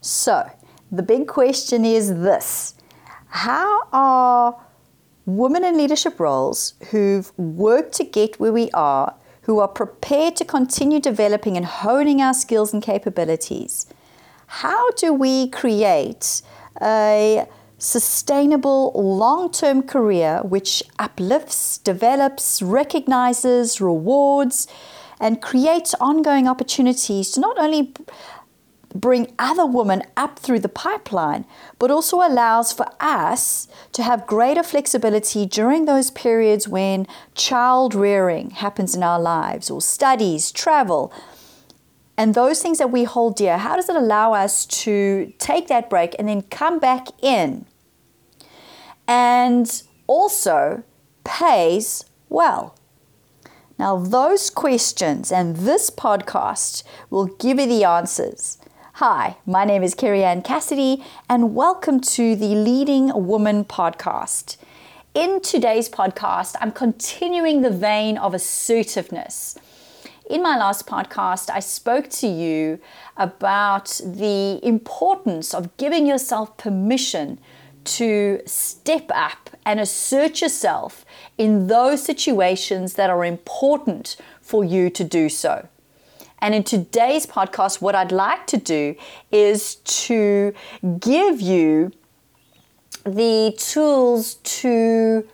So, the big question is this: how are women in leadership roles who've worked to get where we are, who are prepared to continue developing and honing our skills and capabilities, how do we create a sustainable long-term career which uplifts, develops, recognizes, rewards, and creates ongoing opportunities to not only bring other women up through the pipeline, but also allows for us to have greater flexibility during those periods when child rearing happens in our lives, or studies, travel, and those things that we hold dear. How does it allow us to take that break and then come back in and also pays well? Now, those questions and this podcast will give you the answers. Hi, my name is Kerry Ann Cassidy, and welcome to the Leading Woman podcast. In today's podcast, I'm continuing the vein of assertiveness. In my last podcast, I spoke to you about the importance of giving yourself permission to step up and assert yourself in those situations that are important for you to do so. And in today's podcast, what I'd like to do is to give you the tools to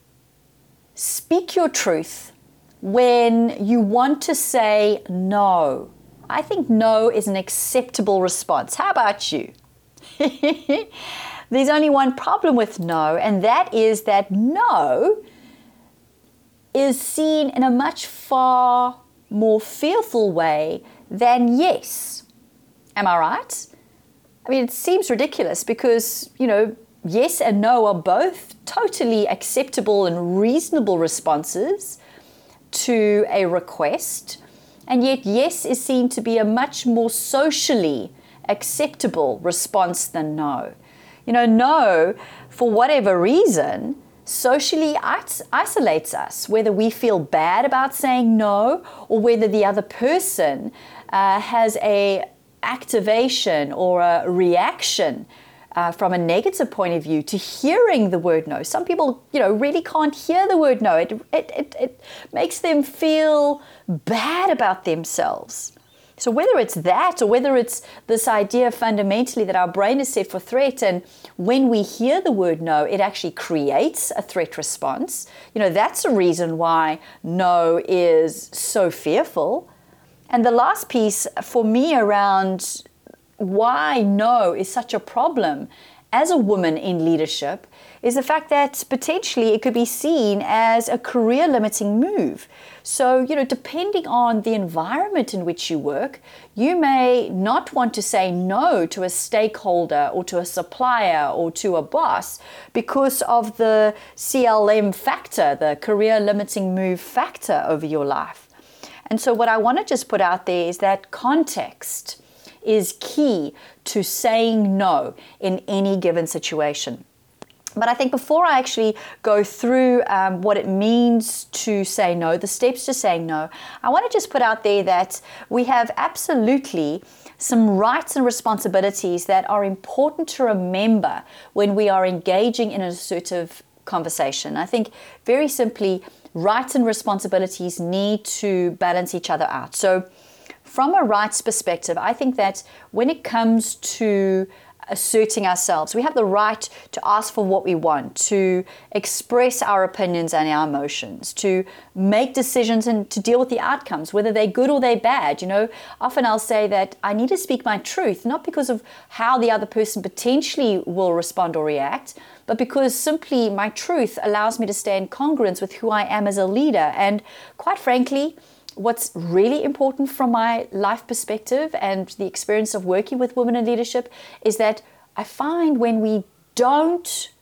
speak your truth when you want to say no. I think no is an acceptable response. How about you? There's only one problem with no, and that is that no is seen in a much far more fearful way than yes. Am I right? I mean, it seems ridiculous because, yes and no are both totally acceptable and reasonable responses to a request, and yet yes is seen to be a much more socially acceptable response than no. No, for whatever reason, socially isolates us, whether we feel bad about saying no or whether the other person has a activation or a reaction from a negative point of view to hearing the word no. Some people, really can't hear the word no. It makes them feel bad about themselves. So whether it's that or whether it's this idea fundamentally that our brain is set for threat, and when we hear the word no, it actually creates a threat response. That's a reason why no is so fearful. And the last piece for me around why no is such a problem as a woman in leadership is the fact that potentially it could be seen as a career limiting move. So, depending on the environment in which you work, you may not want to say no to a stakeholder or to a supplier or to a boss because of the CLM factor, the career limiting move factor over your life. And so what I want to just put out there is that context is key to saying no in any given situation. But I think before I actually go through what it means to say no, the steps to saying no, I want to just put out there that we have absolutely some rights and responsibilities that are important to remember when we are engaging in an assertive conversation. I think very simply, rights and responsibilities need to balance each other out. So from a rights perspective, I think that when it comes to asserting ourselves, we have the right to ask for what we want, to express our opinions and our emotions, to make decisions and to deal with the outcomes, whether they're good or they're bad. Often I'll say that I need to speak my truth, not because of how the other person potentially will respond or react, but because simply my truth allows me to stay in congruence with who I am as a leader. And quite frankly, what's really important from my life perspective and the experience of working with women in leadership is that I find when we don't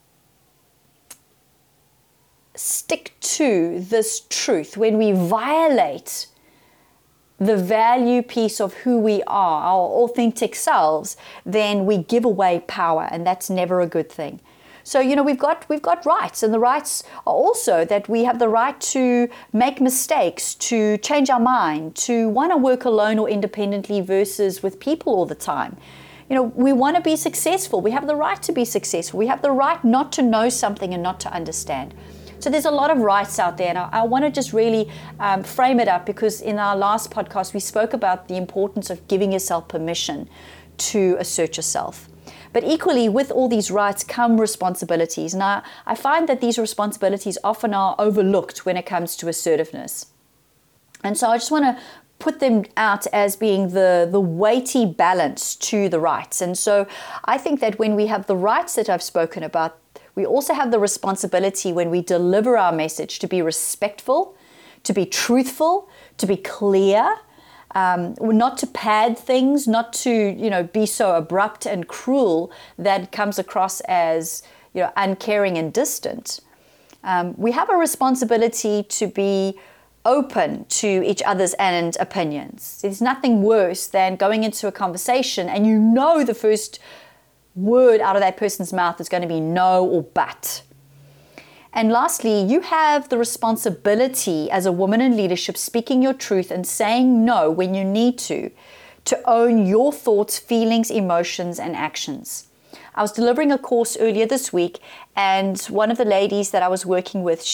stick to this truth, when we violate the value piece of who we are, our authentic selves, then we give away power, and that's never a good thing. So, we've got rights, and the rights are also that we have the right to make mistakes, to change our mind, to want to work alone or independently versus with people all the time. we want to be successful. We have the right to be successful. We have the right not to know something and not to understand. So there's a lot of rights out there, and I want to just really frame it up, because in our last podcast we spoke about the importance of giving yourself permission to assert yourself. But equally, with all these rights come responsibilities. Now, I find that these responsibilities often are overlooked when it comes to assertiveness. And so I just want to put them out as being the weighty balance to the rights. And so I think that when we have the rights that I've spoken about, we also have the responsibility when we deliver our message to be respectful, to be truthful, to be clear, not to pad things, not to, be so abrupt and cruel that it comes across as, uncaring and distant. We have a responsibility to be open to each other's and opinions. There's nothing worse than going into a conversation and the first word out of that person's mouth is going to be no or but. And lastly, you have the responsibility as a woman in leadership, speaking your truth and saying no when you need to own your thoughts, feelings, emotions, and actions. I was delivering a course earlier this week, and one of the ladies that I was working with,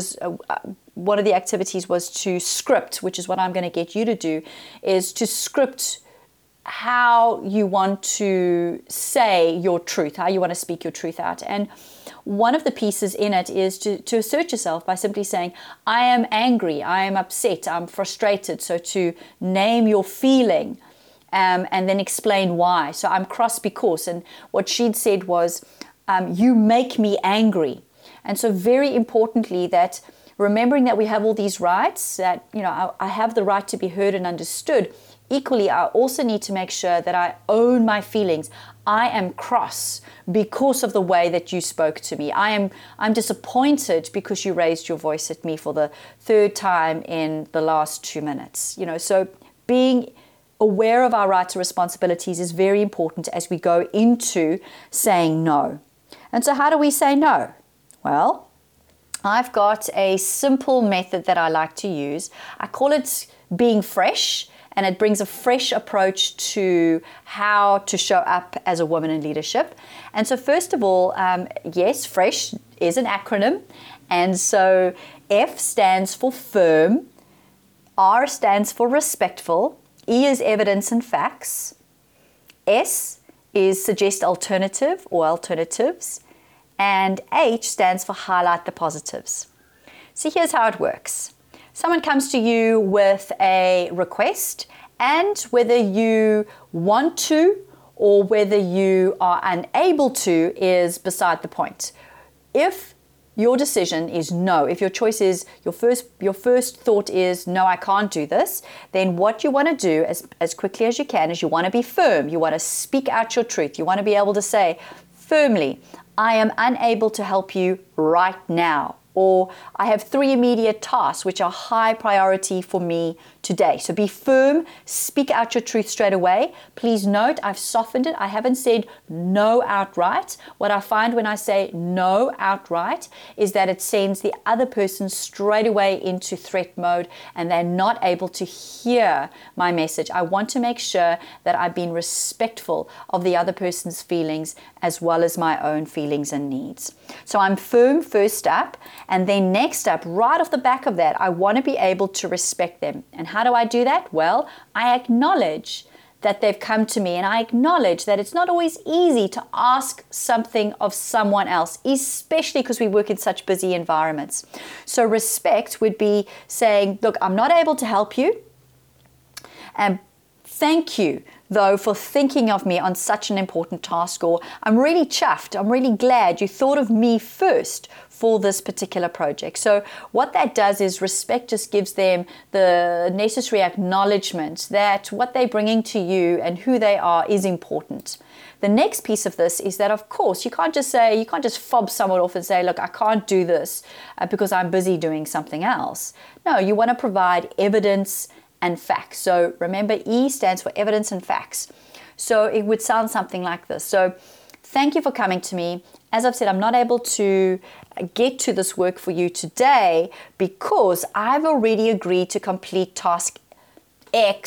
one of the activities was to script, which is what I'm going to get you to do, is to script how you want to say your truth, how you want to speak your truth out. And one of the pieces in it is to assert yourself by simply saying, I am angry, I am upset, I'm frustrated. So to name your feeling and then explain why. So I'm cross because, and what she'd said was, you make me angry. And so very importantly, that remembering that we have all these rights, that, I have the right to be heard and understood. Equally, I also need to make sure that I own my feelings. I am cross because of the way that you spoke to me. I'm disappointed because you raised your voice at me for the third time in the last 2 minutes. So being aware of our rights and responsibilities is very important as we go into saying no. And so how do we say no? Well, I've got a simple method that I like to use. I call it being fresh. And it brings a fresh approach to how to show up as a woman in leadership. And so first of all, yes, FRESH is an acronym. And so F stands for firm, R stands for respectful, E is evidence and facts, S is suggest alternative or alternatives, and H stands for highlight the positives. So here's how it works. Someone comes to you with a request, and whether you want to or whether you are unable to is beside the point. If your decision is no, if your choice is, your first thought is, no, I can't do this, then what you want to do as quickly as you can is you want to be firm. You want to speak out your truth. You want to be able to say firmly, I am unable to help you right now. Or I have 3 immediate tasks which are high priority for me today. So be firm, speak out your truth straight away. Please note, I've softened it. I haven't said no outright. What I find when I say no outright is that it sends the other person straight away into threat mode and they're not able to hear my message. I want to make sure that I've been respectful of the other person's feelings as well as my own feelings and needs. So I'm firm first up. And then next up, right off the back of that, I want to be able to respect them. And how do I do that? Well, I acknowledge that they've come to me, and I acknowledge that it's not always easy to ask something of someone else, especially because we work in such busy environments. So respect would be saying, look, I'm not able to help you, and thank you, though, for thinking of me on such an important task, or I'm really chuffed, I'm really glad you thought of me first for this particular project. So what that does is respect just gives them the necessary acknowledgement that what they're bringing to you and who they are is important. The next piece of this is that, of course, you can't just fob someone off and say, look, I can't do this because I'm busy doing something else. No, you want to provide evidence and facts. So remember, E stands for evidence and facts. So it would sound something like this. So thank you for coming to me. As I've said, I'm not able to get to this work for you today because I've already agreed to complete task X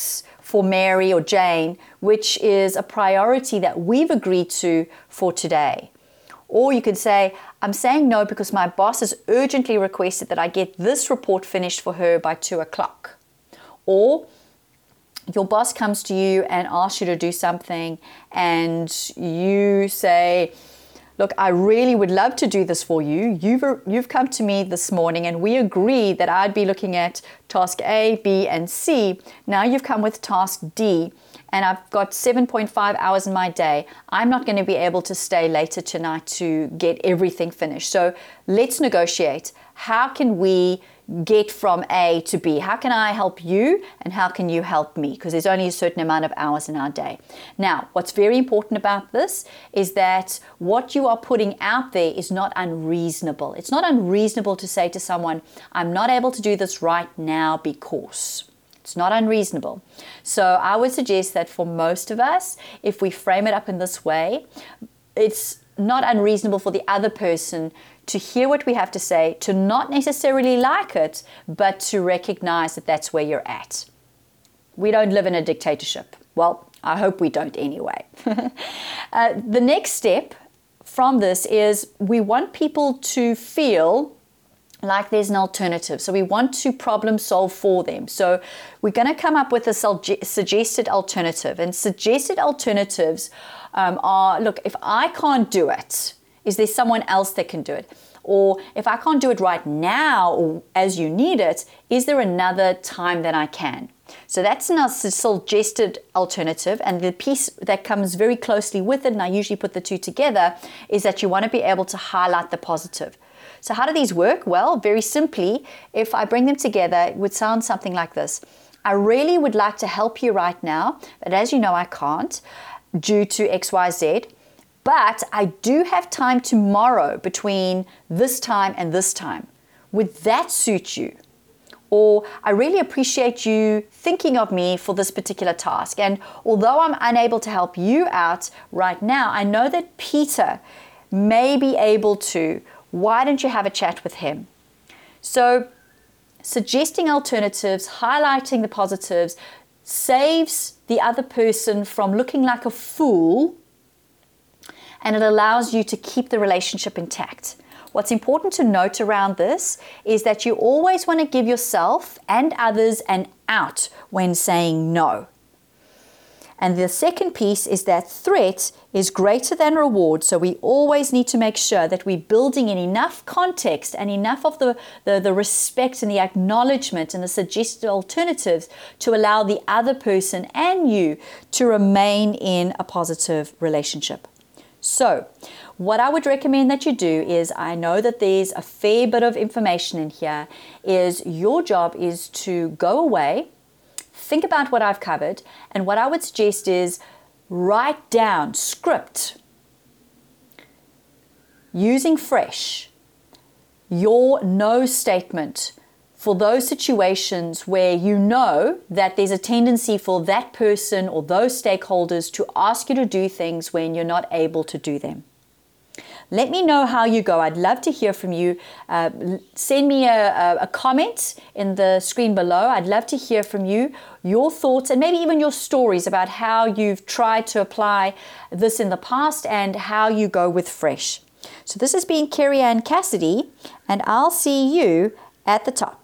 for Mary or Jane, which is a priority that we've agreed to for today. Or you could say, I'm saying no because my boss has urgently requested that I get this report finished for her by 2 o'clock. Or your boss comes to you and asks you to do something and you say, look, I really would love to do this for you. You've come to me this morning and we agreed that I'd be looking at task A, B, and C. Now you've come with task D and I've got 7.5 hours in my day. I'm not going to be able to stay later tonight to get everything finished. So let's negotiate. How can we get from A to B? How can I help you and how can you help me? Because there's only a certain amount of hours in our day. Now, what's very important about this is that what you are putting out there is not unreasonable. It's not unreasonable to say to someone, I'm not able to do this right now because. It's not unreasonable. So I would suggest that for most of us, if we frame it up in this way, it's not unreasonable for the other person to hear what we have to say, to not necessarily like it, but to recognize that that's where you're at. We don't live in a dictatorship. Well, I hope we don't anyway. The next step from this is we want people to feel like there's an alternative. So we want to problem solve for them. So we're going to come up with a suggested alternative. And suggested alternatives are, look, if I can't do it, is there someone else that can do it? Or if I can't do it right now or as you need it, is there another time that I can? So that's a suggested alternative. And the piece that comes very closely with it, and I usually put the two together, is that you want to be able to highlight the positive. So how do these work? Well, very simply, if I bring them together, it would sound something like this. I really would like to help you right now, but as you know, I can't due to XYZ. But I do have time tomorrow between this time and this time. Would that suit you? Or I really appreciate you thinking of me for this particular task. And although I'm unable to help you out right now, I know that Peter may be able to. Why don't you have a chat with him? So suggesting alternatives, highlighting the positives, saves the other person from looking like a fool, and it allows you to keep the relationship intact. What's important to note around this is that you always want to give yourself and others an out when saying no. And the second piece is that threat is greater than reward. So we always need to make sure that we're building in enough context and enough of the respect and the acknowledgement and the suggested alternatives to allow the other person and you to remain in a positive relationship. So what I would recommend that you do is, I know that there's a fair bit of information in here, is your job is to go away, think about what I've covered, and what I would suggest is write down, script, using Fresh, your no statement for those situations where you know that there's a tendency for that person or those stakeholders to ask you to do things when you're not able to do them. Let me know how you go. I'd love to hear from you. Send me a comment in the screen below. I'd love to hear from you, your thoughts, and maybe even your stories about how you've tried to apply this in the past and how you go with Fresh. So this has been Kerry Ann Cassidy, and I'll see you at the top.